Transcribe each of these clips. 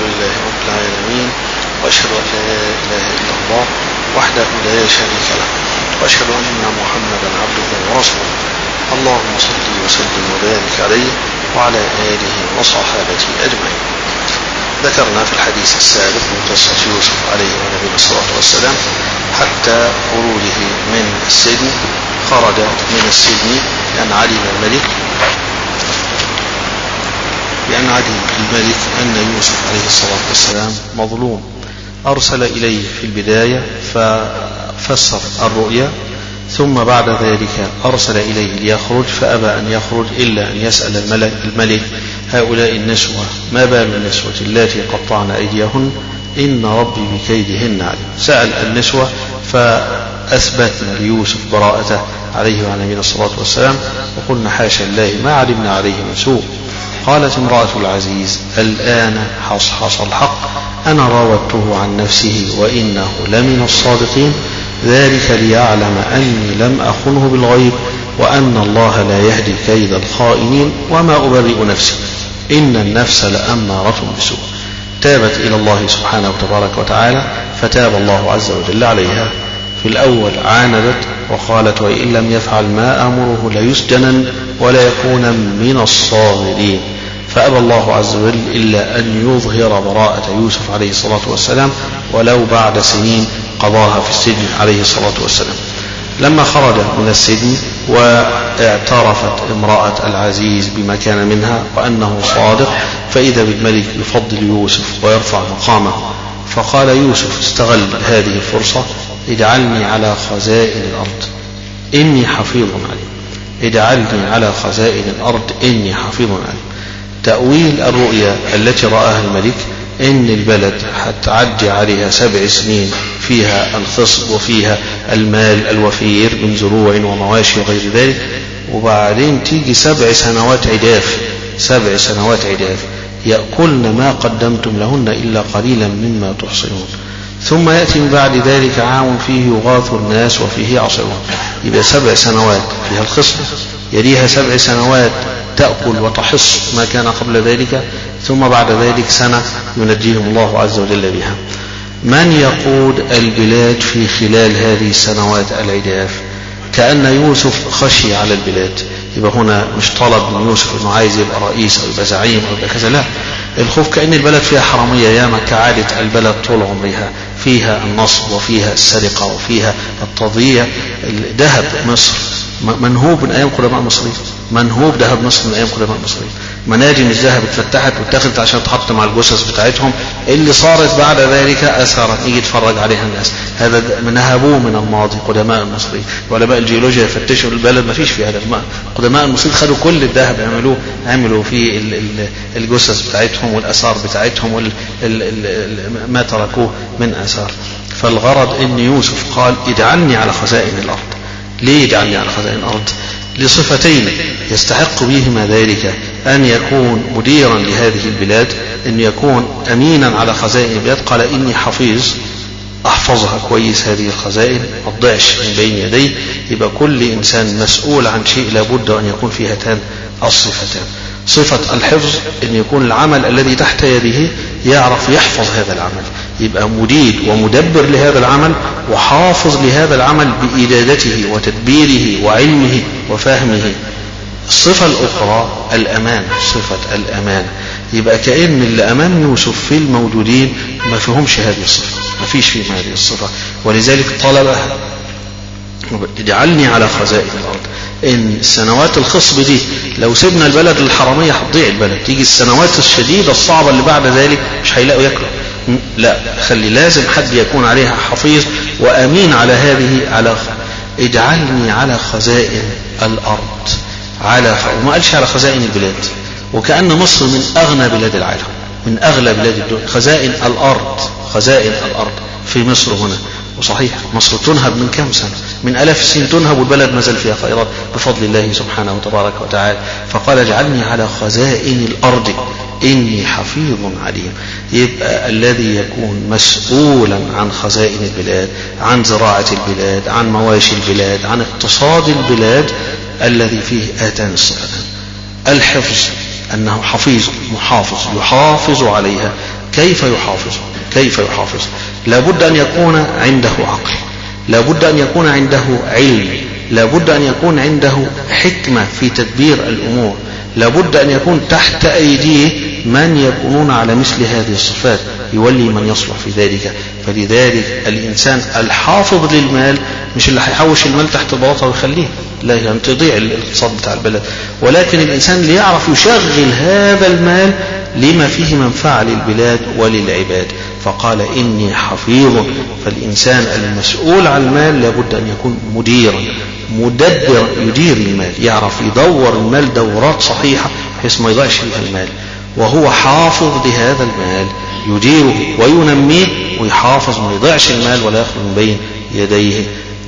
لله رب العالمين، وأشهد أن لا إله إلا الله وحده لا شريك له، وأشهد أن محمدا عبده ورسوله. اللهم صل وسلم وبارك عليه وعلى آله وصحابته أجمعين. ذكرنا في الحديث السابق من قصة يوسف عليه ونبينا الصلاة والسلام حتى خروجه من السجن. خرج من السجن لأن علم الملك أن يوسف عليه الصلاة والسلام مظلوم، أرسل إليه في البداية ففسر الرؤيا، ثم بعد ذلك أرسل إليه ليخرج فأبى أن يخرج إلا أن يسأل الملك هؤلاء النسوة ما بال النسوة اللاتي قطعن أيديهن إن ربي بكيدهن عليم. سأل النسوة فأثبتنا ليوسف براءته عليه وعلى نبينا الصلاة والسلام، وقلنا حاشا الله ما علمنا عليه من سوء. قالت امرأة العزيز الآن حصحص الحق أنا راودته عن نفسه وإنه لمن الصادقين، ذلك ليعلم أني لم أخنه بالغيب وأن الله لا يهدي كيد الخائنين وما أبرئ نفسي إن النفس لأمارة بسوء. تابت إلى الله سبحانه وتبارك وتعالى فتاب الله عز وجل عليها. في الأول عاندت وقالت وإن لم يفعل ما أمره ليسجنن ولا يكون من الصاغرين، فأبى الله عز وجل إلا أن يظهر براءة يوسف عليه الصلاة والسلام ولو بعد سنين قضاها في السجن عليه الصلاة والسلام. لما خرج من السجن واعترفت امرأة العزيز بما كان منها وأنه صادق، فإذا بالملك يفضل يوسف ويرفع مقامه، فقال يوسف استغل هذه الفرصة اجعلني على خزائن الأرض إني حفيظ عليم، اجعلني على خزائن الأرض إني حفيظ عليم. تأويل الرؤيا التي رآها الملك إن البلد هتعدي عليها 7 سنين فيها الخصب وفيها المال الوفير من زروع ومواشي وغير ذلك، وبعدين تيجي 7 سنوات عداف، 7 سنوات عداف يأكلن ما قدمتم لهن إلا قليلا مما تحصنون، ثم يأتي من بعد ذلك عام فيه يغاث الناس وفيه يعصرون. يبقى 7 سنوات فيها الخصب، يليها 7 سنوات تأكل وتحص ما كان قبل ذلك، ثم بعد ذلك سنة ينجيهم الله عز وجل بها. من يقود البلاد في خلال هذه السنوات العداف؟ كأن يوسف خشي على البلاد. يبقى هنا مش طلب من يوسف انه عايز يبقى رئيس او يبقى زعيم او يبقى كذا، لا، الخوف كأن البلد فيها حرامية ياما كعادة البلد طول عمرها، فيها النصب وفيها السرقة وفيها التضييع. ذهب مصر منهوب من أيام قدماء المصريين، منهوب ذهب مصر من أيام قدماء المصريين، مناجم الذهب اتفتحت واتخذت عشان تحط مع الجثث بتاعتهم اللي صارت بعد ذلك أثرت يجي يتفرج عليها الناس. هذا نهبوه من الماضي قدماء المصريين. علماء الجيولوجيا يفتشوا البلد ما فيش فيها هذا. قدماء المصريين خدوا كل الذهب عملوا فيه الجثث بتاعتهم والآثار بتاعتهم ما تركوه من آثار. فالغرض ان يوسف قال اجعلني على خزائن الأرض. ليه يجعلني على خزائن الأرض؟ لصفتين يستحق بهما ذلك: أن يكون مديرا لهذه البلاد، أن يكون أمينا على خزائن البلاد. قال إني حفيظ، أحفظها كويس هذه الخزائن ما تضيعش من بين يدي. يبقى كل إنسان مسؤول عن شيء لابد أن يكون فيه هاتان الصفتان. صفة الحفظ أن يكون العمل الذي تحت يده يعرف يحفظ هذا العمل، يبقى مدير ومدبر لهذا العمل وحافظ لهذا العمل بإدادته وتدبيره وعلمه وفهمه. الصفة الأخرى الأمان، صفة الأمان. يبقى كأن اللي أمام يوسف في الموجودين ما فيهمش هذه الصفة، ما فيش فيهم هذه الصفة، ولذلك طلبها اجعلني على خزائن الأرض. إن السنوات الخصب دي لو سيبنا البلد الحرامية هتضيع البلد، تيجي السنوات الشديدة الصعبة اللي بعد ذلك مش هيلاقوا ياكلوا. لا، خلي لازم حد يكون عليها حفيظ وأمين على هذه. على اجعلني على خزائن الأرض، وما قالش على خزائن البلاد. وكأن مصر من أغنى بلاد العالم، من أغلى بلاد الدنيا. خزائن الأرض، خزائن الأرض في مصر هنا. وصحيح مصر تنهب من كم سنة، من 1000 سنة تنهب والبلد ما زال فيها خيرات بفضل الله سبحانه وتبارك وتعالى. فقال اجعلني على خزائن الأرض إني حفيظ عليم. يبقى الذي يكون مسؤولا عن خزائن البلاد، عن زراعة البلاد، عن مواشي البلاد، عن اقتصاد البلاد، الذي فيه هاتان الصفتان: الحفظ أنه حفيظ محافظ يحافظ عليها كيف يحافظ؟ لابد أن يكون عنده عقل، لابد أن يكون عنده علم، لابد أن يكون عنده حكمة في تدبير الأمور، لابد أن يكون تحت أيديه من يكونون على مثل هذه الصفات يولي من يصلح في ذلك. فلذلك الإنسان الحافظ للمال مش اللي هيحوش المال تحت بلاطه ويخليه، لا يعني تضيع الاقتصاد بتاع البلد، ولكن الإنسان اللي يعرف يشغل هذا المال لما فيه منفعة للبلاد وللعباد. فقال إني حفيظ. فالإنسان المسؤول عن المال لابد أن يكون مديرا مدبر، يدير المال، يعرف يدور المال دورات صحيحة بحيث ما يضيعش فيها المال، وهو حافظ لهذا المال يديره وينميه ويحافظ ما يضيعش المال ولا يخرج من بين يديه.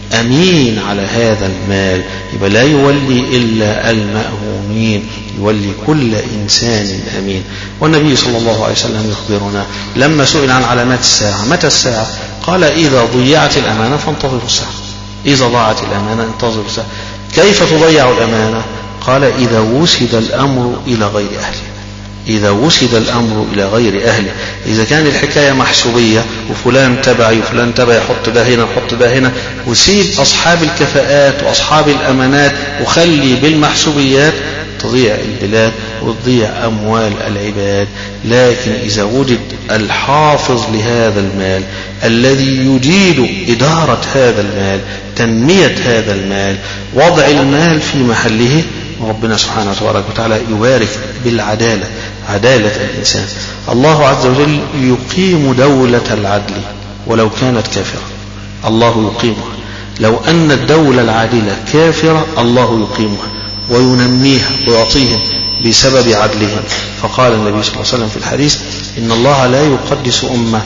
أمين على هذا المال، يبقى لا يولي إلا المأمونين، يولي كل إنسان أمين. والنبي صلى الله عليه وسلم يخبرنا لما سئل عن علامات الساعة متى الساعة؟ قال إذا ضيعت الأمانة فانتظروا الساعة. إذا ضاعت الأمانة انتظروا الساعة. كيف تضيع الأمانة؟ قال إذا وسد الأمر إلى غير أهله. إذا وسد الأمر إلى غير أهله، إذا كان الحكاية محسوبية وفلان تبعي وفلان تبعي، حط ده هنا وحط ده هنا، وسيب أصحاب الكفاءات وأصحاب الأمانات وخلي بالمحسوبيات، تضيع البلاد وتضيع أموال العباد. لكن إذا وجد الحافظ لهذا المال الذي يجيد إدارة هذا المال، تنمية هذا المال، وضع المال في محله، ربنا سبحانه وتعالى يبارك بالعدالة، عدالة الإنسان. الله عز وجل يقيم دولة العدل ولو كانت كافرة، الله يقيمها. لو أن الدولة العادلة كافرة الله يقيمها وينميها ويعطيهم بسبب عدلهم. فقال النبي صلى الله عليه وسلم في الحديث إن الله لا يقدس أمة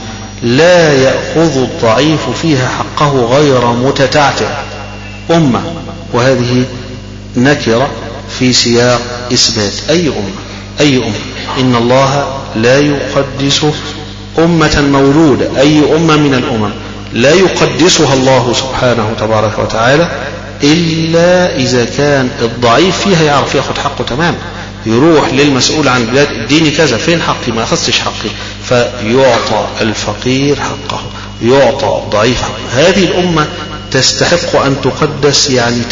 لا يأخذ الضعيف فيها حقه غير متتعتع. أمة، وهذه نكرة في سياق إثبات أي أمة. إن الله لا يقدس أمة مولودة، أي أمة من الأمم لا يقدسها الله سبحانه تبارك وتعالى إلا إذا كان الضعيف فيها يعرف يأخذ حقه تماما، يروح للمسؤول عن البلاد اديني كذا، فين حقي؟ ما أخذتش حقي، فيعطى الفقير حقه، يعطى الضعيف حقه. هذه الأمة تستحق أن تقدس، يعني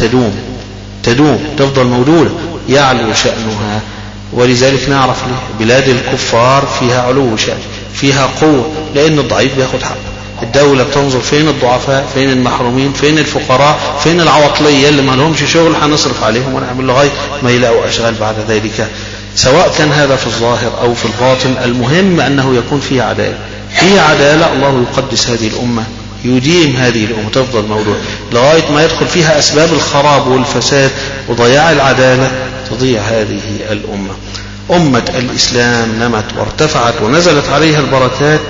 تدوم تفضل مولودة، يعلو شأنها. ولذلك نعرف بلاد الكفار فيها علو شأن، فيها قوة، لأن الضعيف بياخد حقه. الدولة بتنظر فين الضعفاء، فين المحرومين، فين الفقراء، فين العواطلية اللي ما لهمش شغل، هنصرف عليهم ونعمل لغاية ما يلاقوا أشغال بعد ذلك. سواء كان هذا في الظاهر أو في الباطن، المهم أنه يكون فيه عدالة. فيه عدالة الله يقدس هذه الأمة، يديم هذه الأمة، تفضل مولودة لغاية ما يدخل فيها أسباب الخراب والفساد وضياع العدالة، تضيع هذه الأمة. أمة الإسلام نمت وارتفعت ونزلت عليها البركات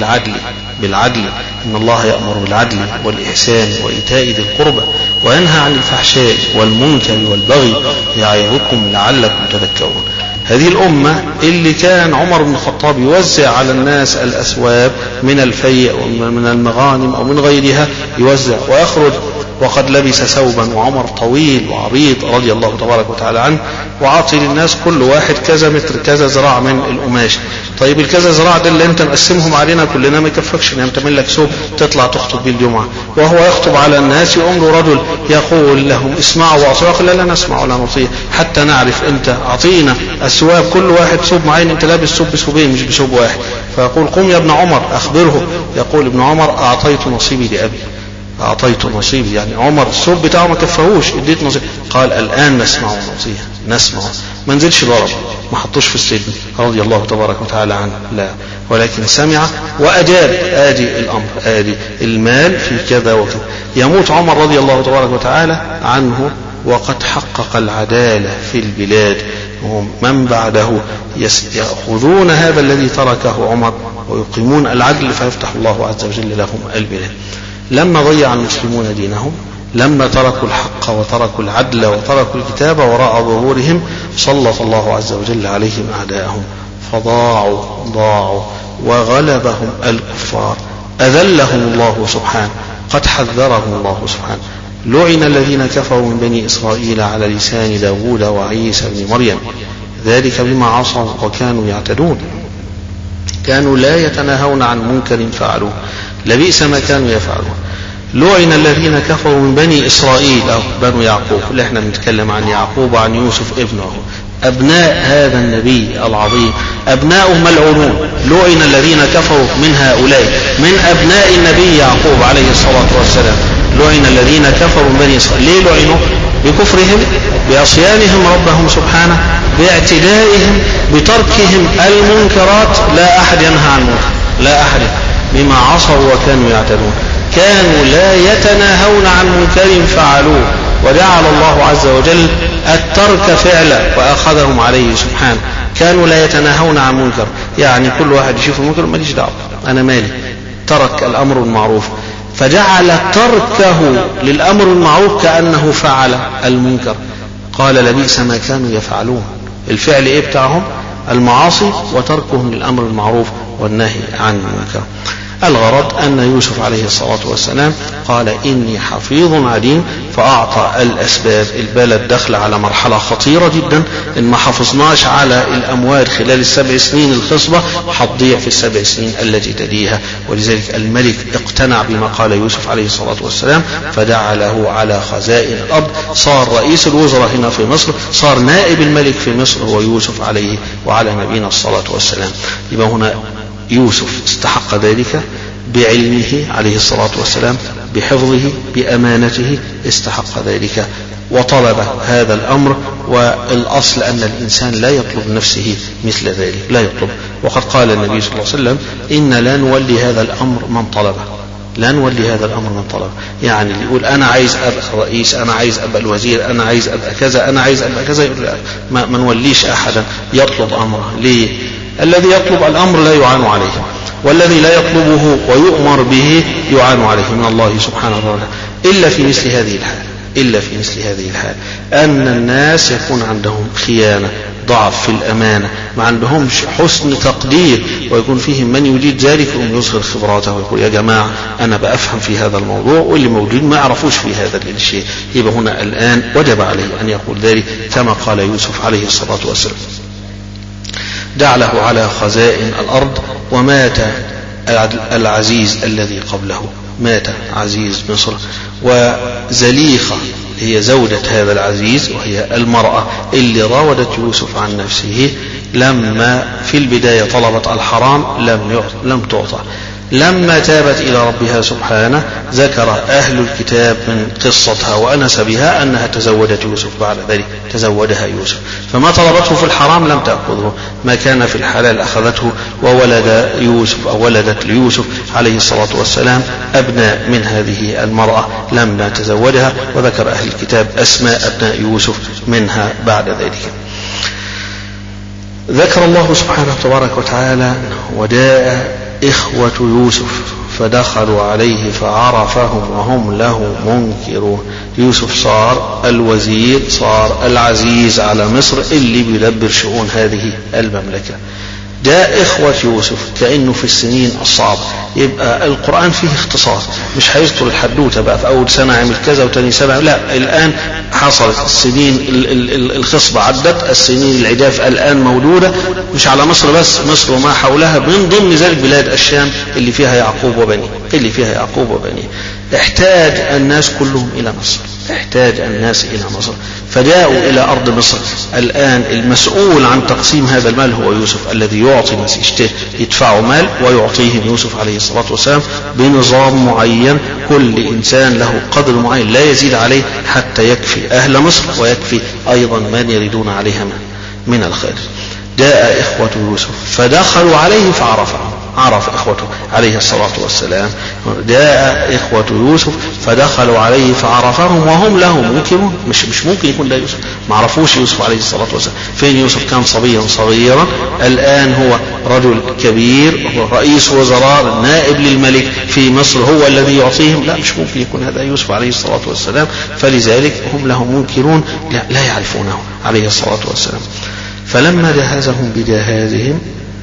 بالعدل. إن الله يأمر بالعدل والإحسان وإيتاء ذي القربى وينهى عن الفحشاء والمنكر والبغي يعظكم لعلكم تذكرون. هذه الأمة اللي كان عمر بن الخطاب يوزع على الناس الأثواب من الفيء ومن المغانم أو من غيرها، يوزع ويخرج وقد لبس ثوبا، وعمر طويل وعريض رضي الله تبارك وتعالى عنه، وعاطي للناس كل واحد كذا متر كذا ذراع من القماش. طيب الكذا ذراع ده اللي انت مقسمهم علينا كلنا ما يكفكش، ان انت لك ثوب تطلع تخطب بيه الجمعة. وهو يخطب على الناس، يقوم له رجل يقول لهم اسمعوا واطيعوا، يقول لا نسمع ولا نطيع حتى نعرف، انت اعطينا الثواب كل واحد ثوب معين، انت لابس ثوب بثوبين مش بثوب واحد. فيقول قم يا ابن عمر اخبره، يقول ابن عمر اعطيت نصيبي لابي، أعطيت نصيبي، يعني عمر الثوب بتاعه ما كفهوش، اديت نصيب. قال الآن نسمع ونطيع، نسمع، ما نزلش ضرب، ما حطوش في السجن رضي الله تبارك وتعالى عنه، لا، ولكن سمع وأجاب. آدي الأمر، آدي المال في كذا وكذا. يموت عمر رضي الله تبارك وتعالى عنه وقد حقق العدالة في البلاد، وهم من بعده يأخذون هذا الذي تركه عمر ويقيمون العدل، فيفتح الله عز وجل لهم البلاد. لما ضيع المسلمون دينهم، لما تركوا الحق وتركوا العدل وتركوا الكتاب وراء ظهورهم، سلط الله عز وجل عليهم أعداءهم فضاعوا وغلبهم الكفار، أذلهم الله سبحانه، قد حذرهم الله سبحانه. لعن الذين كفروا من بني إسرائيل على لسان داود وعيسى بن مريم، ذلك بما عصوا وكانوا يعتدون. كانوا لا يتناهون عن منكر فعلوه لبئس ما كانوا يفعلون. لعن الذين كفروا من بني إسرائيل أو بنو يعقوب، اللي احنا بنتكلم عن يعقوب وعن يوسف ابنه، أبناء هذا النبي العظيم أبناؤه ملعونون. لعن الذين كفروا من هؤلاء من أبناء النبي يعقوب عليه الصلاة والسلام. لعن الذين كفروا من بني إسرائيل. ليه لعنوا؟ بكفرهم، بعصيانهم ربهم سبحانه، باعتدائهم، بتركهم المنكرات. لا أحد ينهى عن منكر، لا أحد، بما عصوا وكانوا يعتدون. كانوا لا يتناهون عن منكر فعلوه، وجعل الله عز وجل الترك فعلا وأخذهم عليه سبحانه. كانوا لا يتناهون عن منكر، يعني كل واحد يشوف المنكر ماليش دعوة، أنا مالي، ترك الأمر المعروف، فجعل تركه للأمر المعروف كأنه فعل المنكر. قال لبئس ما كانوا يفعلون. الفعل إيه بتاعهم؟ المعاصي، وتركهم للأمر المعروف والنهي عن المنكر. الغرض أن يوسف عليه الصلاة والسلام قال إني حفيظ عليم، فأعطى الأسباب. البلد دخل على مرحلة خطيرة جدا، إن ما حافظناش على الأموال خلال ال7 سنين الخصبة هتضيع في ال7 سنين التي تليها. ولذلك الملك اقتنع بما قال يوسف عليه الصلاة والسلام، فجعله على خزائن الأرض. صار رئيس الوزراء هنا في مصر، صار نائب الملك في مصر هو يوسف عليه وعلى نبينا الصلاة والسلام. يبقى هنا يوسف استحق ذلك بعلمه عليه الصلاة والسلام، بحفظه، بأمانته، استحق ذلك وطلب هذا الأمر. والأصل أن الإنسان لا يطلب نفسه مثل ذلك، لا يطلب. وقد قال النبي صلى الله عليه وسلم إن لا نولي هذا الأمر من طلبه، لا نولي هذا الأمر من طلبه. يعني اللي يقول أنا عايز أبقى الرئيس، أنا عايز أبقى الوزير، أنا عايز أبقى كذا، أنا عايز أبقى كذا، يقول ما نوليش أحدا يطلب أمره. ليه؟ الذي يطلب الأمر لا يعان عليه، والذي لا يطلبه ويؤمر به يعان عليه من الله سبحانه وتعالى. إلا في مثل هذه الحال، إلا في مثل هذه الحال أن الناس يكون عندهم خيانة، ضعف في الأمانة، ما عندهمش حسن تقدير، ويكون فيهم من يريد ذلك ويظهر خبراته ويقول يا جماعة أنا بأفهم في هذا الموضوع، واللي موجود ما يعرفوش في هذا الشيء. يبقى هنا الآن وجب عليه أن يقول ذلك كما قال يوسف عليه الصلاة والسلام. جعله على خزائن الأرض. ومات العزيز الذي قبله، مات عزيز مصر. وزليخة هي زوجة هذا العزيز، وهي المرأة اللي راودت يوسف عن نفسه لما في البداية طلبت الحرام لم تعطى. لما تابت إلى ربها سبحانه ذكر أهل الكتاب من قصتها وأنس بها أنها تزوجت يوسف، بعد ذلك تزوجها يوسف. فما طلبته في الحرام لم تأخذه، ما كان في الحلال أخذته. وولد يوسف أو ولدت ليوسف عليه الصلاة والسلام أبناء من هذه المرأة لما تزوجها. وذكر أهل الكتاب أسماء أبناء يوسف منها بعد ذلك. ذكر الله سبحانه تبارك وتعالى وجاء إخوة يوسف فدخلوا عليه فعرفهم وهم له منكرون. يوسف صار الوزير، صار العزيز على مصر اللي بيدبر شؤون هذه المملكة. جاء إخوة يوسف كأنه في السنين الصعبة. يبقى القرآن فيه اختصار، مش هيذكر الحدوتة بقى في أول سنة عمل كذا وتاني سنة، لا، الآن حصلت السنين الخصبة عدت، السنين العجاف الآن موجودة، مش على مصر بس، مصر وما حولها، من ضمن ذلك بلاد الشام اللي فيها يعقوب وبنيه. احتاج الناس كلهم إلى مصر، احتاج الناس إلى مصر، فجاءوا إلى أرض مصر. الآن المسؤول عن تقسيم هذا المال هو يوسف، الذي يعطي الناس، يدفعوا مال ويعطيهم يوسف عليه الصلاة والسلام بنظام معين، كل إنسان له قدر معين لا يزيد عليه حتى يكفي أهل مصر ويكفي أيضا من يريدون عليها من الخير. جاء إخوة يوسف فدخلوا عليه فعرفهم، عرف إخوته عليه الصلاة والسلام. جاء إخوة يوسف فدخلوا عليه فعرفهم وهم له منكرون. مش ممكن يكون ده يوسف، ما عرفوش يوسف عليه الصلاة والسلام. فين يوسف؟ كان صبيا صغيرا، الآن هو رجل كبير، هو رئيس وزراء، نائب للملك في مصر، هو الذي يعطيهم. لا، مش ممكن يكون هذا يوسف عليه الصلاة والسلام. فلذلك هم له منكرون، لا يعرفونه عليه الصلاة والسلام. فلما جهزهم بجهازهم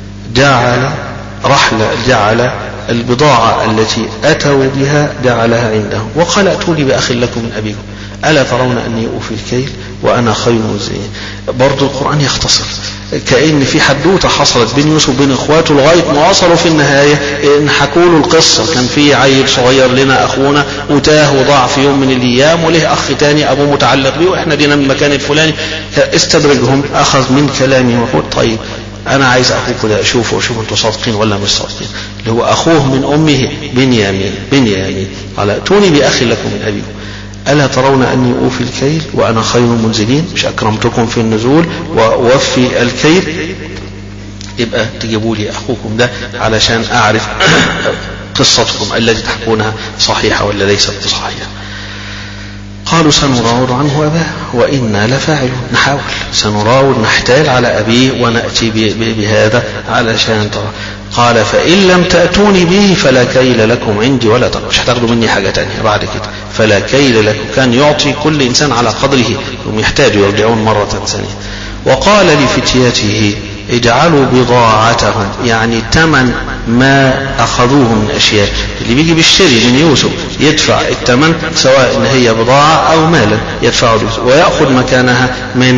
جعل البضاعة التي أتوا بها جعلها عندهم، وقال ائتوني بأخ لكم من أبيكم ألا ترون أني أوفي الكيل وأنا خير مزين. برضو القرآن يختصر، كأن في حدوته حصلت بين يوسف وبين اخواته لغاية ما وصلوا في النهاية ان حكوا له القصة. كان في عيل صغير لنا اخونا وتاه وضاع في يوم من الايام، وله اخ تاني ابوه متعلق بيه واحنا دينا من المكان الفلاني. استدرجهم، اخذ من كلامهم وقال طيب انا عايز اخوك ده اشوفه واشوف انتوا صادقين ولا مش صادقين، اللي هو اخوه من امه بنيامين. قال ائتوني باخ لكم من ابيكم ألا ترون أني أوفي الكيل وأنا خير المنزلين؟ مش أكرمتكم في النزول وأوفي الكيل؟ يبقى تجيبوا لي أخوكم ده علشان أعرف قصتكم التي تحكونها صحيحة ولا ليست صحيحة. قالوا سنراود عنه أباه وإنا لفاعلون. نحاول، سنراود، نحتال على أبيه ونأتي بهذا علشان ترى. قال فإن لم تأتوني به فلا كيل لكم عندي ولا ترى. مش هتاخدوا مني حاجة تانية بعد كده. فلا كيل لكم، كان يعطي كل إنسان على قدره، هم يحتاجوا يرجعون مرة ثانية. وقال لفتيته اجعلوا بضاعتهم، يعني ثمن ما أخذوه من أشياء. اللي بيجي بالشري من يوسف يدفع الثمن، سواء إن هي بضاعة أو مالا يدفعه يوسف، ويأخذ مكانها من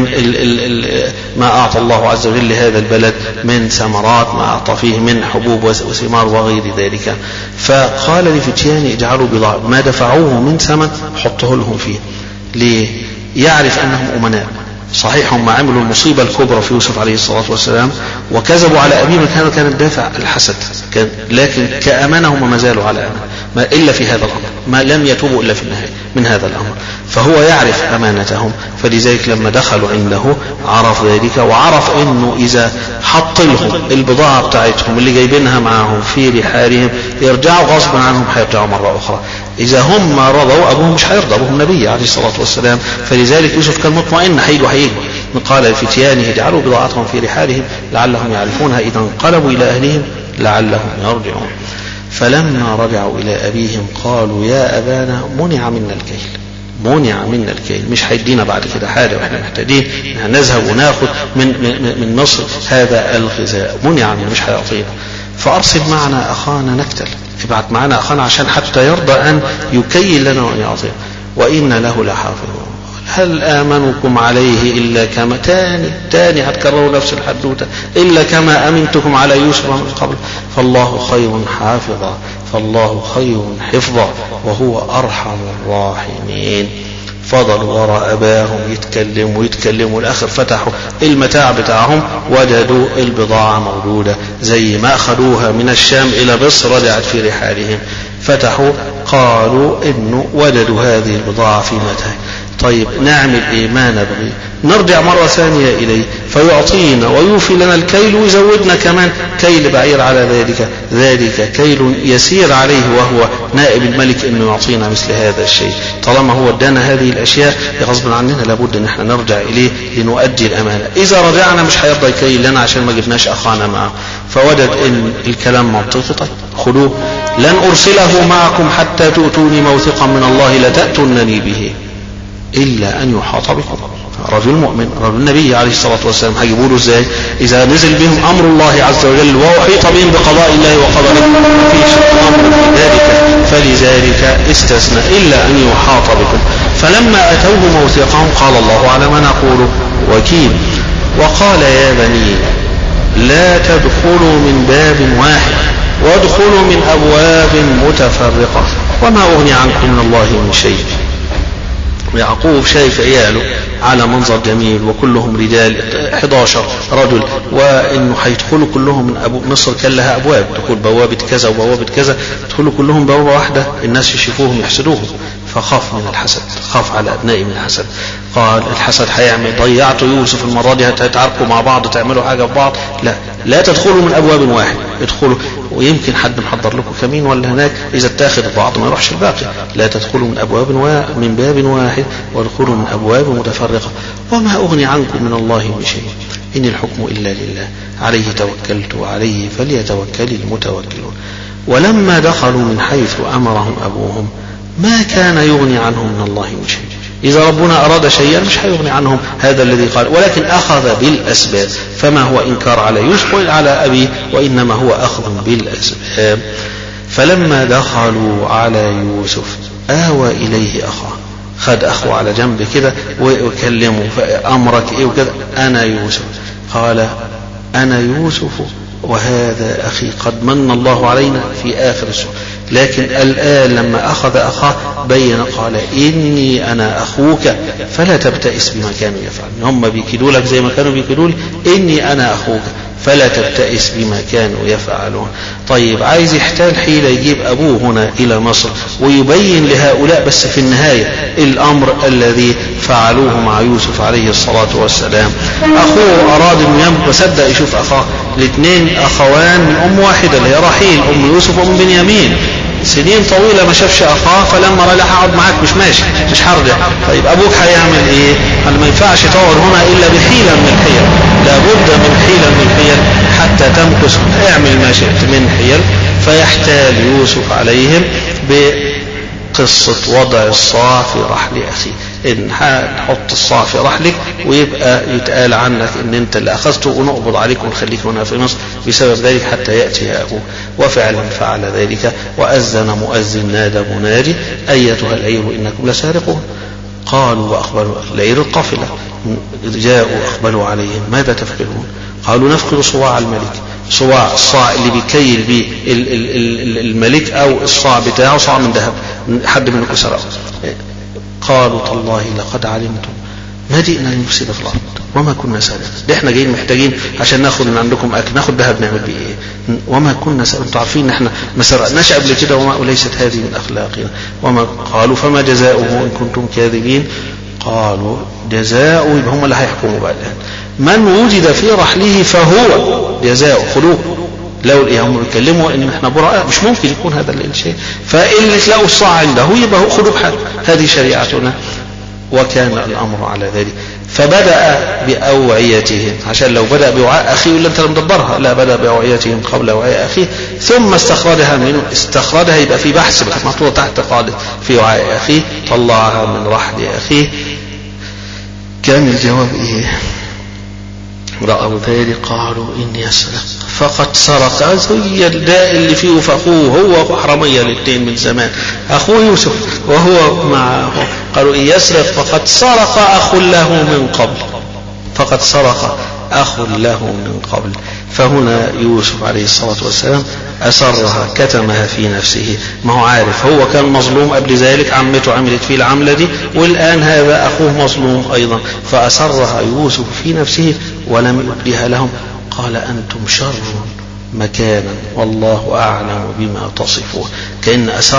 ما أعطى الله عز وجل لهذا البلد من ثمرات، ما أعطى فيه من حبوب وثمار وغير ذلك. فقال لفتيان اجعلوا بضاعة ما دفعوه من ثمن حطه لهم فيه. ليه؟ يعرف أنهم أمناء. صحيح هم عملوا المصيبة الكبرى في يوسف عليه الصلاة والسلام وكذبوا على أبيه، كان الدافع الحسد، لكن كأمانهم ما زالوا على أمان، ما إلا في هذا الأمر، ما لم يتوبوا إلا في النهاية من هذا الأمر. فهو يعرف أمانتهم، فلذلك لما دخلوا عنده عرف ذلك، وعرف أنه إذا حط لهم البضاعة بتاعتهم اللي جايبينها معهم في رحالهم يرجعوا غصبا عنهم، هيرجعوا مرة أخرى. إذا هم ما رضوا أبوهم مش هيرضى، أبوهم نبي عليه الصلاة والسلام. فلذلك يوسف كان مطمئن هيجوا. قال لفتيانه اجعلوا بضاعتهم في رحالهم لعلهم يعرفونها إذا انقلبوا إلى أهلهم لعلهم يرجعون. فلما رجعوا إلى أبيهم قالوا يا أبانا منع منا الكيل، مش هيدينا بعد كده حاجة واحنا محتاجين نذهب وناخذ من مصر هذا الغذاء، منع منا، مش هيعطينا. فأرسل معنا أخانا نكتل، ابعت معنا أخانا عشان حتى يرضى أن يكيل لنا وأن يعطينا، وإن له لحافظون. هل آمنكم عليه إلا كما تاني هتكرروا نفس الحدوتة، إلا كما أمنتكم على يوسف من قبل، فالله خير حافظا فالله خير حفظا وهو أرحم الراحمين. فضلوا وراء أباهم يتكلموا الآخر فتحوا المتاع بتاعهم وجدوا البضاعة موجودة زي ما أخذوها من الشام إلى مصر رجعت في رحالهم. فتحوا قالوا إنه وجدوا هذه البضاعة في متاع. طيب نعمل إيه؟ ما نبغي، نرجع مرة ثانية إليه فيعطينا ويوفي لنا الكيل ويزودنا كمان كيل بعير على ذلك كيل يسير عليه وهو نائب الملك إنه يعطينا مثل هذا الشيء. طالما هو ادانا هذه الأشياء غصبا عننا لابد إن احنا نرجع إليه لنؤدي الأمانة. إذا رجعنا مش هيرضى يكيل لنا عشان ما جبناش أخانا معه. فوجد إن الكلام منطقي، طيب خذوه، لن أرسله معكم حتى تؤتوني موثقا من الله لتأتونني به إلا أن يحاط بكم. رجل مؤمن، رجل النبي عليه الصلاة والسلام، هيجيبوا له ازاي؟ إذا نزل بهم أمر الله عز وجل وأحيط بهم بقضاء الله وقدره مفيش أمر في ذلك، فلذلك استثنى إلا أن يحاط بكم. فلما أتوه موثقهم قال الله على ما نقول وكيل. وقال يا بني لا تدخلوا من باب واحد وادخلوا من أبواب متفرقة وما أغني عنكم من الله من شيء. يعقوب شايف عياله على منظر جميل وكلهم رجال 11 رجل، وانه هيدخلوا كلهم من ابو مصر كان لها ابواب، تقول بوابه كذا وبوابه كذا، يدخلوا كلهم بوابه واحده، الناس يشوفوهم يحسدوهم. فخاف من الحسد، خاف على ابنائه من الحسد. قال الحسد هيعمل ضيعتوا يوسف المره دي، هتتعاركوا مع بعض تعملوا حاجه ببعض، لا تدخلوا من ابواب واحد، ادخلوا ويمكن حد محضر لكم كمين ولا هناك، اذا اتاخذ بعض ما يروحش الباقي. لا تدخلوا من باب واحد وادخلوا من ابواب متفرقه وما اغني عنكم من الله من شيء ان الحكم الا لله عليه توكلت وعليه فليتوكل المتوكلون. ولما دخلوا من حيث امرهم ابوهم ما كان يغني عنهم من الله من شيء. إذا ربنا أراد شيئا مش هيغني عنهم هذا الذي قال، ولكن أخذ بالأسباب، فما هو إنكار على يوسف ولا على أبيه، وإنما هو أخذ بالأسباب. فلما دخلوا على يوسف آوى إليه أخاه، خد أخوه على جنب كده وكلمه، فأمرك إيه وكذا، أنا يوسف قال أنا يوسف وهذا أخي قد من الله علينا في آخر السورة. لكن الآن لما أخذ أخاه بين قال إني أنا أخوك فلا تبتئس بما كانوا يفعلون. هم بيكيدوا لك زي ما كانوا بيكيدوا لي، إني أنا أخوك فلا تبتئس بما كانوا يفعلون. طيب عايز يحتال حيلة يجيب أبوه هنا إلى مصر ويبين لهؤلاء، بس في النهاية الأمر الذي فعلوه مع يوسف عليه الصلاة والسلام. أخوه أراد أن يصدق يشوف أخاه، الاثنين أخوان من أم واحدة اللي هي رحيل أم يوسف وأم بنيامين، سنين طويلة ما شافش أخاه، فلما قال هقعد معاك مش ماشي مش هرجع. طيب أبوك هيعمل إيه؟ قال ما ينفعش تقعد هنا إلا بحيلة من الحيل، لابد من حيلة من الحيل حتى تمكث، اعمل ما شئت من حيل. فيحتال يوسف عليهم بقصة وضع الصاع في رحل أخيه، إن هتحط الصاع في رحلك ويبقى يتقال عنك إن أنت اللي أخذته ونقبض عليك ونخليك هنا في مصر بسبب ذلك حتى يأتي أبوه. وفعلا فعل ذلك، وأذن مؤذن نادى منادي أيتها العير إنكم لسارقون. قالوا وأقبلوا العير القافلة، جاءوا أقبلوا عليهم ماذا تفقدون؟ قالوا نفقد صواع الملك، صواع الصاع اللي بيكيل به الملك أو الصاع بتاعه صاع من ذهب، حد منكم سرقه. قالوا تالله لقد علمتم ما جئنا لنفسد في الأرض وما كنا سارقين، ده احنا جايين محتاجين عشان ناخد من عندكم أكل، ناخد ذهب نعمل بيه ايه؟ وما كنا سارقين، انتوا عارفين ان احنا ما سرقناش قبل كده وليست هذه من أخلاقنا. وما قالوا فما جزاؤه إن كنتم كاذبين؟ قالوا جزاؤه، يبقى هم اللي هيحكموا بقى الآن، من وجد في رحله فهو جزاؤه، خلوه. لو هم بيتكلموا ان احنا براء مش ممكن يكون هذا الشيء، فإن تلاقوا الصاع عنده يبقى هو خلوه بحاله، هذه شريعتنا. وكان الأمر على ذلك. فبدأ بأوعيتهم، عشان لو بدأ بوعاء أخيه ولا أنت مدبرها، لا، بدأ بأوعيتهم قبل وعاء أخيه، ثم استخرجها منه. استخرجها يبقى في بحث محطوطة تحت قاعدة في وعاء أخيه، طلعها من رحل أخيه. كان الجواب إيه؟ رأوا ذلك قالوا إني أسرق فقد سرق، زي الداء اللي فيه فأخوه، هو حرامية الاثنين من زمان، أخوه يوسف وهو معه. قالوا إن يسرق فقد سرق أخ له من قبل، فقد سرق أخ له من قبل. فهنا يوسف عليه الصلاة والسلام أسرها، كتمها في نفسه، ما هو عارف هو كان مظلوم قبل ذلك، عمته عملت فيه العملة دي، والآن هذا أخوه مظلوم أيضا، فأسرها يوسف في نفسه ولم يبدها لهم. قال أنتم شر مكانا والله أعلم بما تصفون. كأن أسر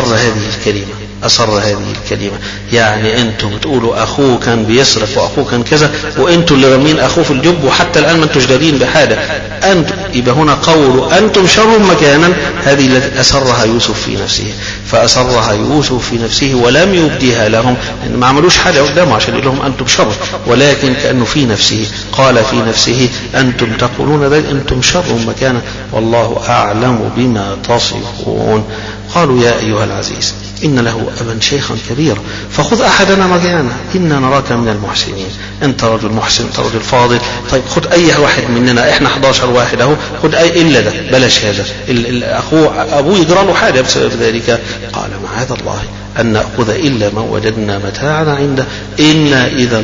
هذه الكلمة، يعني أنتم بتقولوا أخوه كان بيسرق وأخوه كان كذا، وأنتم اللي رمين أخوه في الجب، وحتى الآن ما أنتم جدادين بحاجة أنتم. يبقى هنا قول أنتم شر مكانا، هذه التي أسرها يوسف في نفسه. فأسرها يوسف في نفسه ولم يبديها لهم، إن ما عملوش حاجة قدامه عشان يقول لهم أنتم شر، ولكن كأنه في نفسه قال في نفسه أنتم تقولون ذلك أنتم شر مكانا والله أعلم بما تصفون. قالوا يا أيها العزيز إن له أبا شيخا كبيرا فخذ أحدنا مكانه إنا نراك من المحسنين. أنت رجل محسن، أنت رجل فاضل، طيب خذ أي واحد مننا، إحنا 11 واحد أهو، خذ أي إلا ده، بلاش هذا أبوه يجرى له حاجة بسبب ذلك. قال معاذ الله أن نأخذ إلا من وجدنا متاعنا عنده إنا إذا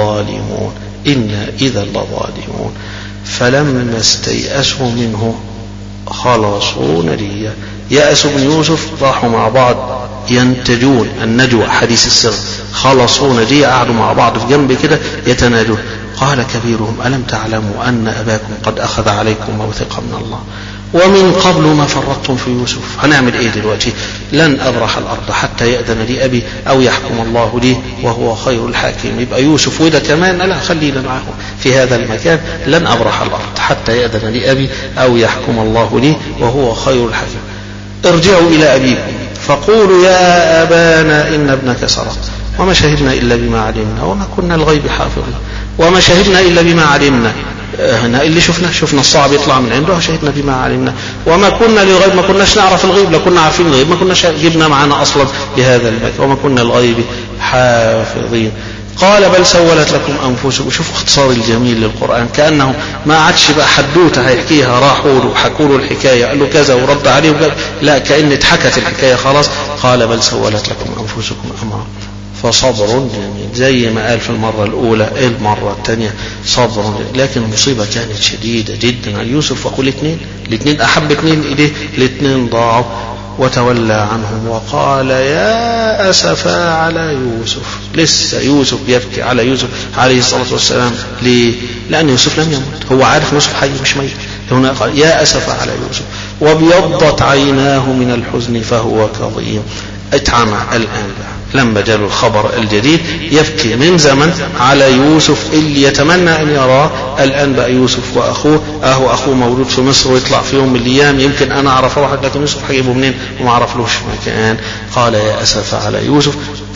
لظالمون. فلما استيأسوا منه خلصوا نجيا. يأسوا بن يوسف راحوا مع بعض ينتجون النجوى، حديث السر، خلصوا نجيا، قعدوا مع بعض في جنب كده يتناجون. قال كبيرهم ألم تعلموا أن أباكم قد أخذ عليكم موثقا من الله ومن قبل ما فرطتم في يوسف. هنعمل ايه دلوقتي؟ لن أبرح الأرض حتى يأذن لي أبي أو يحكم الله لي وهو خير الحاكم. يبقى يوسف وده كمان لا، خلينا معه في هذا المكان، لن أبرح الأرض حتى يأذن لي أبي أو يحكم الله لي وهو خير الحاكم. ارجعوا إلى أبيكم فقولوا يا أبانا إن ابنك سرق وما شهدنا إلا بما علمنا وما كنا الغيب حافظين وما شهدنا إلا بما علمنا. هنا اللي شفنا الصعب يطلع من عنده، شهدنا بما علمنا وما كنا للغيب، ما كناش نعرف الغيب، لو كنا عارفين الغيب ما كناش جبنا معنا أصلا بهذا المكان وما كنا الغيب حافظين. قال بل سولت لكم أنفسكم. شوفوا اختصار الجميل للقرآن، كأنه ما عادش بقى حدوته هيحكيها، راحوا له وحكوا له الحكاية، قال له كذا ورد عليه وقال لا، كأن اتحكت الحكاية خلاص. قال بل سولت لكم أنفسكم أمرا فصبر جميل، زي ما قال في المرة الأولى المرة الثانية صبر جميل. لكن المصيبة كانت شديدة جدا على يوسف وأخوه الاثنين أحب اثنين إليه، الاثنين ضاعوا. وتولى عنهم وقال يا أسفا على يوسف. لسه يوسف يبكي على يوسف عليه الصلاة والسلام. ليه؟ لأن يوسف لم يمت، هو عارف يوسف حي مش ميت. هنا قال يا أسفا على يوسف وابيضت عيناه من الحزن فهو كظيم. اتعمى الآن لما جاء الخبر الجديد، يبكي من زمن على يوسف اللي يتمنى أن يراه. الآن بقى يوسف وأخوه، أخوه مولود في مصر ويطلع في يوم من الأيام يمكن أنا أعرف واحد، لكن يوسف هيجيبه منين وما عرفلوش مكان. قال يا أسف على يوسف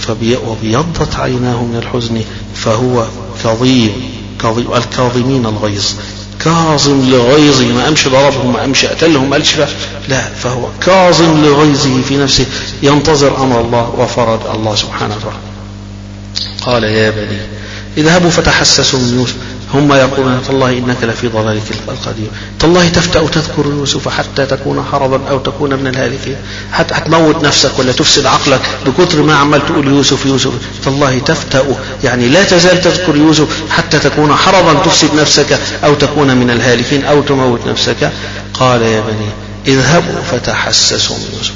وبيضت عيناه من الحزن فهو كظيم. الكاظمين الغيظ، كاظم لغيظه، ما أمش ضربهم ما أمش قتلهم قالش لا، فهو كاظم لغيظه في نفسه ينتظر أمر الله وفرج الله سبحانه وتعالى. قال يا بني اذهبوا فتحسسوا من يوسف. هم يقولون تالله إنك لفي ضلالك القديم، تالله تفتأ تذكر يوسف حتى تكون حرضا أو تكون من الهالكين. حتى هتموت نفسك ولا تفسد عقلك بكثر ما عمال تقول يوسف يوسف. تالله تفتأ يعني لا تزال تذكر يوسف حتى تكون حرضا تفسد نفسك أو تكون من الهالكين أو تموت نفسك. قال يا بني اذهبوا فتحسسوا من يوسف.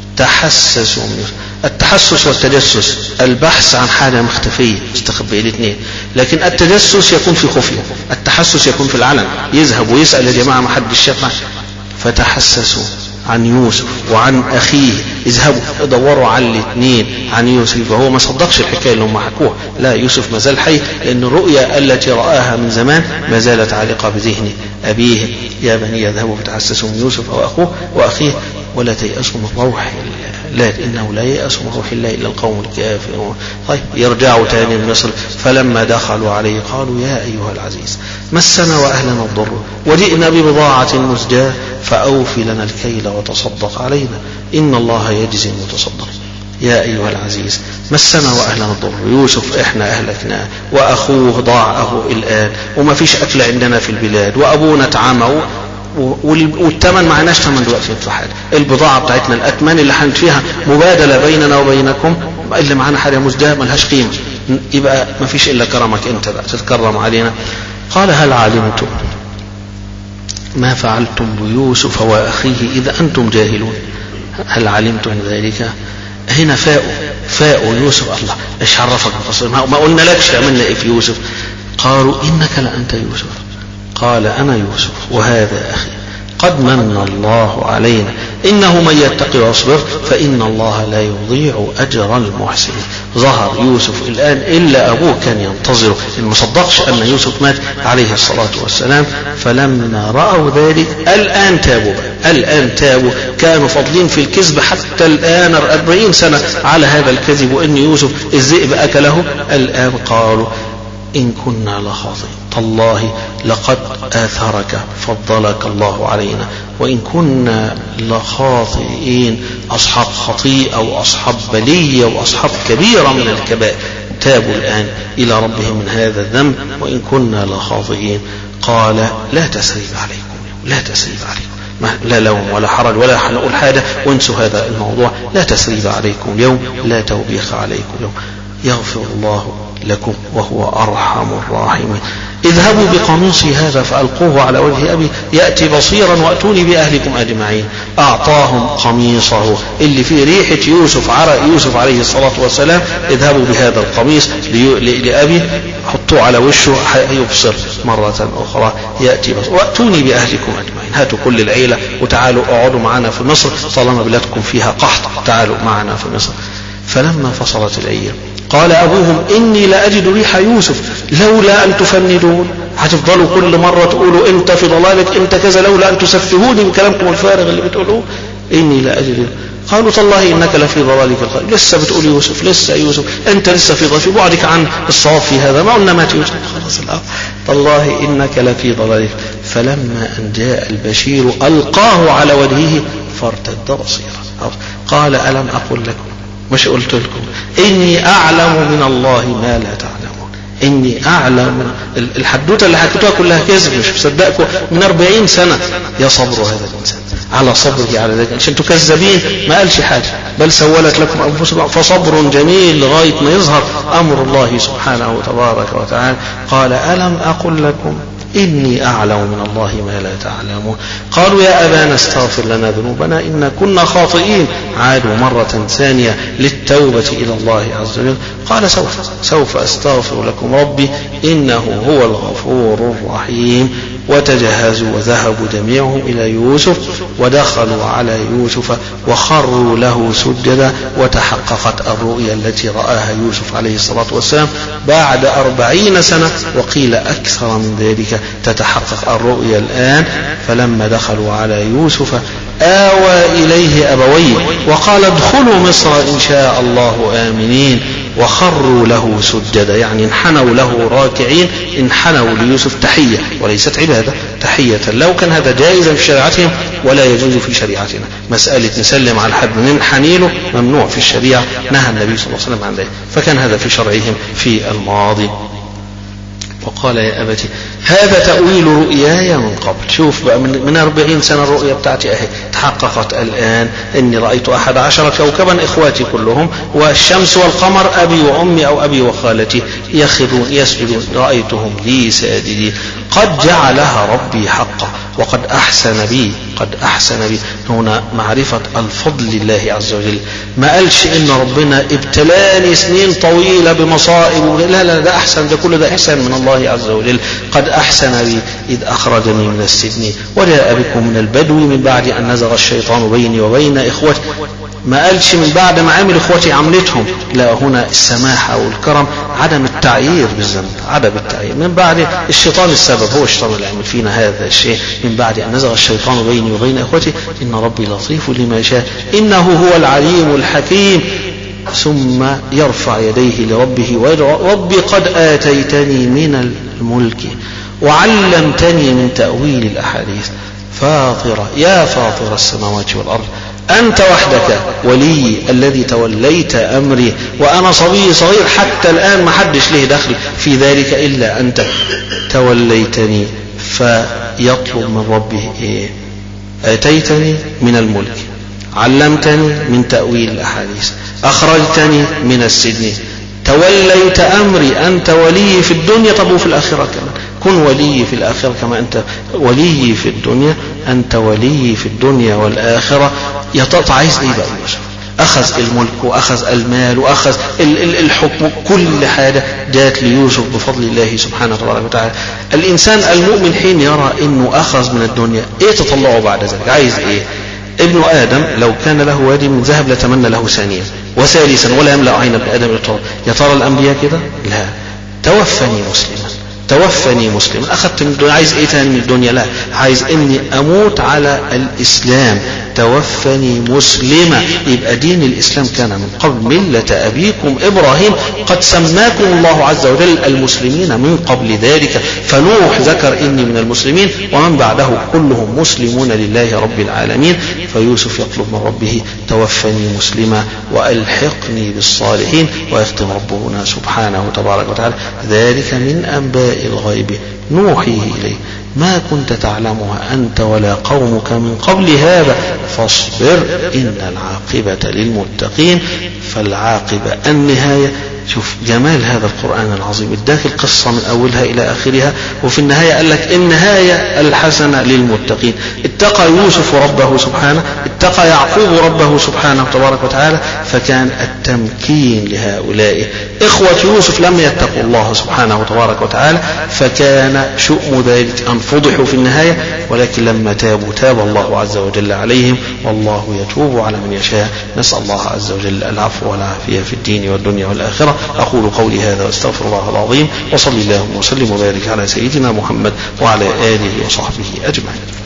تحسسوا من يوسف. التحسس والتجسس البحث عن حاجة مختفية مستخبية الاثنين، لكن التجسس يكون في خفية، التحسس يكون في العلن. يذهب ويسأل يا جماعة ما حد شافنا. فتحسسوا عن يوسف وعن أخيه. اذهبوا دوروا على الاثنين عن يوسف. وهو ما صدقش الحكاية اللي هم حكوها، لا يوسف ما زال حي، لأن الرؤيا التي رآها من زمان ما زالت عالقة بذهن أبيه. يا بني يذهبوا فتحسسوا من يوسف وأخوه وأخيه ولا تيأسوا من روح الله إنه لا ييأس من روح الله إلا القوم الكافرون. طيب يرجعوا تاني من مصر. فلما دخلوا عليه قالوا يا أيها العزيز مسنا وأهلنا الضر وجئنا ببضاعة مزجاة فأوفي لنا الكيل وتصدق علينا إن الله يجزي المتصدق. يا أيها العزيز مسنا وأهلنا الضر، يوسف إحنا أهلكنا وأخوه ضاع الآن وما فيش أكل عندنا في البلاد وأبونا اتعمى والثمن معناش ثمن دلوقتي في حاجة. البضاعة بتاعتنا الأثمان اللي حنت فيها مبادلة بيننا وبينكم، اللي معنا حاجة مزداة ملهاش قيمة، يبقى ما فيش إلا كرمك أنت بقى تتكرم علينا. قال هل علمتم ما فعلتم بيوسف وأخيه إذا أنتم جاهلون؟ هل علمتم ذلك؟ هنا فاء يوسف. الله ايش عرفك ما قلنا لكش عملنا ايه في يوسف؟ قالوا إنك لأنت يوسف. قال أنا يوسف وهذا أخي قد من الله علينا إنه من يتقي ويصبر فإن الله لا يضيع أجر المحسنين. ظهر يوسف الآن إلا أبوه كان ينتظره، ما صدقش أن يوسف مات عليه الصلاة والسلام. فلما رأوا ذلك الآن تابوا. كانوا فاضلين في الكذب حتى الآن 40 سنة على هذا الكذب وإن يوسف الذئب أكله. الآن قالوا إن كنا لخاطئين تالله لقد آثرك فضلك الله علينا وإن كنا لخاطئين. أصحاب خطيئة وأصحاب بلية وأصحاب كبيرة من الكبائر تابوا الآن إلى ربهم من هذا الذنب وإن كنا لخاطئين. قال لا تسريب عليكم، لا لوم ولا حرج ولا هنقول حاجة وانسوا هذا الموضوع. لا تسريب عليكم اليوم، لا توبيخ عليكم اليوم، يغفر الله لكم وهو أرحم الراحمين. اذهبوا بقميصي هذا فألقوه على وجه أبي يأتي بصيرا وأتوني بأهلكم أجمعين. أعطاهم قميصه اللي فيه ريحة يوسف، عرق يوسف عليه الصلاة والسلام. اذهبوا بهذا القميص لأبي حطوه على وشه يبصر مرة أخرى يأتي بصير وأتوني بأهلكم أجمعين. هاتوا كل العيلة وتعالوا اقعدوا معنا في مصر طالما بلادكم فيها قحط، تعالوا معنا في مصر. فلما فصلت الأيام قال أبوهم إني لأجد ريح يوسف لولا أن تفندون. هتفضلوا كل مرة تقولوا أنت في ضلالك أنت كذا لولا أن تسفهوني بكلامكم الفارغ اللي بتقولوه. إني لأجد. قالوا تالله إنك لفي ضلالك القديم. لسه بتقول يوسف، لسه يوسف أنت لسه في بعدك عن الصواب في هذا، ما قلنا مات يوسف خلاص الآن. تالله إنك لفي ضلالك. فلما أن جاء البشير ألقاه على وجهه فارتد بصيرا. قال ألم أقل لكم، مش قلت لكم إني أعلم من الله ما لا تعلمون. إني أعلم. الحدوتة اللي حكيتوها كلها كذب، مش مصدقكم من 40 سنة. يا صبر هذا الإنسان على صبره على ذلك، عشان تكذبين ما قالش حاجة، بل سولت لكم أنفسكم، فصبر جميل لغاية ما يظهر أمر الله سبحانه وتبارك وتعالى. قال ألم أقل لكم إني أعلم من الله ما لا تعلمون. قالوا يا أبانا استغفر لنا ذنوبنا إنا كنا خاطئين. عادوا مرة ثانية للتوبة إلى الله عز وجل. قال سوف أستغفر لكم ربي إنه هو الغفور الرحيم. وتجهزوا وذهبوا جميعهم إلى يوسف ودخلوا على يوسف وخروا له سجدا. وتحققت الرؤيا التي رآها يوسف عليه الصلاة والسلام بعد 40 سنة، وقيل أكثر من ذلك تتحقق الرؤيا الآن. فلما دخلوا على يوسف آوى إليه أبويه وقال ادخلوا مصر إن شاء الله آمنين. وخروا له سجدا، يعني انحنوا له راكعين، انحنوا ليوسف تحية وليست عبادة، تحية. لو كان هذا جائزا في شريعتهم ولا يجوز في شريعتنا. مسألة نسلم على حد ننحني له ممنوع في الشريعة، نهى النبي صلى الله عليه وسلم عن ذلك، فكان هذا في شرعهم في الماضي. وقال يا أبتي هذا تأويل رؤياي من قبل. شوف بقى من 40 سنة الرؤيا بتاعتي أهي تحققت الآن. إني رأيت 11 كوكبا إخواتي كلهم، والشمس والقمر أبي وأمي أو أبي وخالتي يخرون يسجدون، رأيتهم لي ساجدين. قد جعلها ربي حقا وقد أحسن بي. قد أحسن بي هنا معرفة الفضل لله عز وجل. ما قالش إن ربنا ابتلاني سنين طويلة بمصائب، لا ده أحسن، ده كله ده إحسان من الله عز وجل. قد أحسن بي إذ أخرجني من السجن وجاء بكم من البدو من بعد أن نزغ الشيطان بيني وبين إخوتي. ما قالش من بعد ما عمل إخوتي عملتهم، لا، هنا السماحة والكرم، عدم التعيير بالذنب، عدم التعيير. من بعد الشيطان السبب، هو الشيطان اللي عمل فينا هذا الشيء. من بعد أن نزغ الشيطان بيني وبين إخوتي إن ربي لطيف لما شاء إنه هو العليم الحكيم. ثم يرفع يديه لربه ويدعو ربي قد آتيتني من الملك وعلمتني من تأويل الأحاديث يا فاطر السماوات والأرض أنت وحدك ولي الذي توليت أمري وأنا صبي صغير حتى الآن ما حدش له دخل في ذلك إلا أنت توليتني. فيطلب من ربه إيه؟ آتيتني من الملك، علمتني من تأويل الأحاديث، أخرجتني من السجن، توليت أمري، أنت ولي في الدنيا. طب وفي الآخرة كمان كن ولي في الآخرة كما أنت ولي في الدنيا، أنت ولي في الدنيا والآخرة. يطلع عايز إيه بقى يوسف؟ أخذ الملك وأخذ المال وأخذ الحكم، كل حاجة جاءت ليوسف بفضل الله سبحانه وتعالى. الإنسان المؤمن حين يرى أنه أخذ من الدنيا إيه تطلعه بعد ذلك؟ عايز إيه؟ ابن آدم لو كان له وادي من ذهب لتمنى له ثانيا وثالثا ولا يملأ عين ابن آدم التراب. يا ترى الأنبياء كده؟ لا. توفني مسلما. أخذت من الدنيا، عايز إيه تاني من الدنيا؟ لا، عايز إني أموت على الإسلام. توفني مسلما. يبقى دين الإسلام كان من قبل ملة أبيكم إبراهيم، قد سماكم الله عز وجل المسلمين من قبل ذلك. فنوح ذكر إني من المسلمين ومن بعده كلهم مسلمون لله رب العالمين. فيوسف يطلب من ربه توفني مسلما وألحقني بالصالحين. ويختم ربنا سبحانه وتبارك وتعالى ذلك من أنباء الغيب نوحيه إليه ما كنت تعلمها أنت ولا قومك من قبل هذا فاصبر إن العاقبة للمتقين. فالعاقبة النهاية. شوف جمال هذا القرآن العظيم، اداك القصة من أولها إلى آخرها، وفي النهاية قال لك النهاية الحسنة للمتقين. اتقى يوسف ربه سبحانه، اتقى يعقوب ربه سبحانه تبارك وتعالى، فكان التمكين لهؤلاء إخوة يوسف لم يتقوا الله سبحانه تبارك وتعالى، فكان شؤم ذلك أن فضحوا في النهاية. ولكن لما تابوا تاب الله عز وجل عليهم، والله يتوب على من يشاء. نسأل الله عز وجل العفو والعافية في الدين والدنيا والآخرة. أقول قولي هذا واستغفر الله العظيم، وصلي اللهم وسلم وبارك على سيدنا محمد وعلى آله وصحبه أجمعين.